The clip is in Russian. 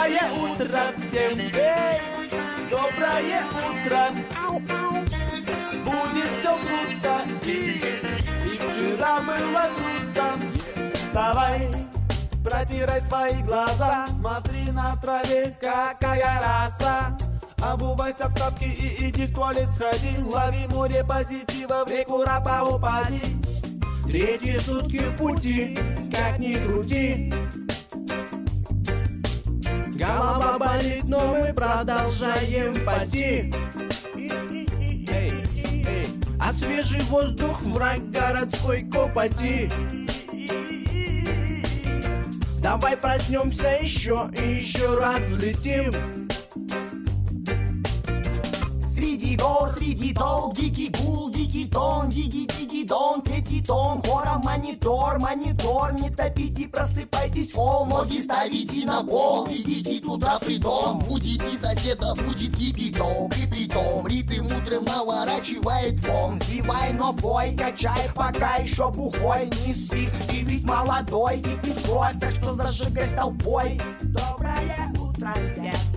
Доброе утро всем, эй! Доброе утро! Будет все круто, и вчера было круто. Вставай, протирай свои глаза, смотри на траве, какая раса. Обувайся в тапки и иди в туалет сходи. Лови море позитива, в реку рапа упади. Третьи сутки в пути, как ни крути. Голова болит, но мы продолжаем пойти. А свежий воздух враг городской копоти. Давай проснемся еще и еще раз взлетим. Среди гор, среди дол, дикий гул, дикий тон, дикий дон, третий тон, хором монитор, не топите, просыпайтесь, фол, ноги ставите на пол, идите туда при дом, будите соседа, будет кипяток, и притом ритм утром наворачивает фон, зевай, но бой, качай, пока еще бухой, не спи, ты ведь молодой, и пить кровь, так что зажигай с толпой. Доброе утро всем.